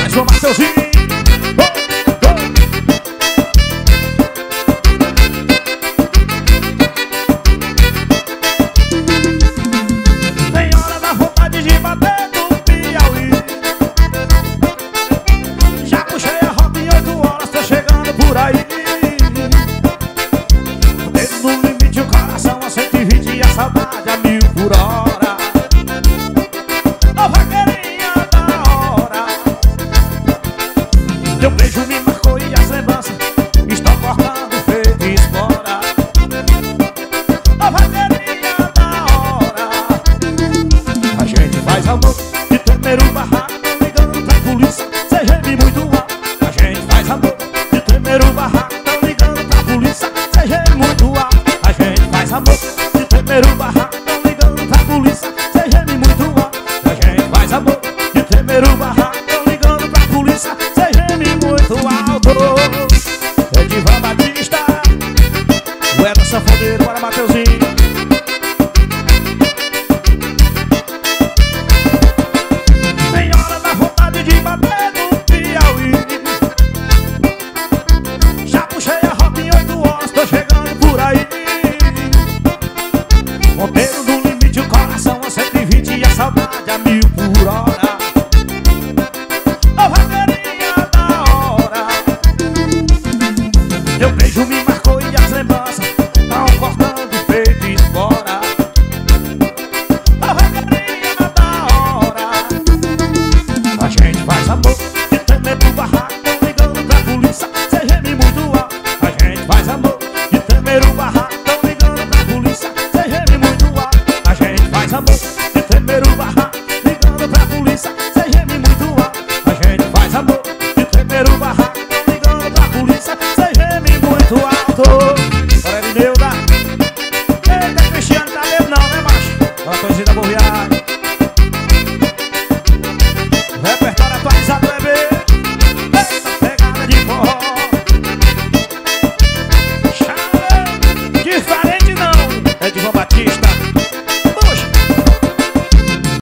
Mais uma, Mateuzinho. Tem hora da vontade de bater no Piauí. Já puxei a rota em 8 horas, tô chegando por aí. Dedo no limite, o coração a 120 e a saudade a 1000 por hora. Ô vaqueirinha da hora, teu beijo me marcou e as lembranças estão cortando feito espora. Ô vaqueirinha da hora, a gente faz amor de tremer o barraco, ligando pra polícia, cê geme muito alto. A gente faz amor de tremer o barraco, ligando pra polícia, cê geme muito alto. A gente faz amor de tremer o barraco, ligando pra polícia, cê geme muito alto. A gente faz amor de tremer o barraco, ligando pra polícia, cê geme muito alto. Edivan Batista, o Eda Sanfoneiro, bora Mateuzinho. Tem hora da vontade de bater no Piauí. Já puxei a rota em 8 horas, tô chegando por aí. Ponteiro do limite, o coração a 120 e a saudade a 1000 por hora. Ô vaqueirinha da hora, teu beijo me marcou e as lembranças tão cortando feito espora. Ô vaqueirinha da hora, a gente faz amor de tremer pro barraco, ligando pra polícia, cê geme muito alto. A gente faz amor de tremer o barraco, ligando pra polícia, cê geme muito alto. A gente faz amor de tremer o barraco, ligando pra polícia, cê geme muito alto. A gente faz amor de tremer o barraco, ligando pra polícia, cê geme muito alto.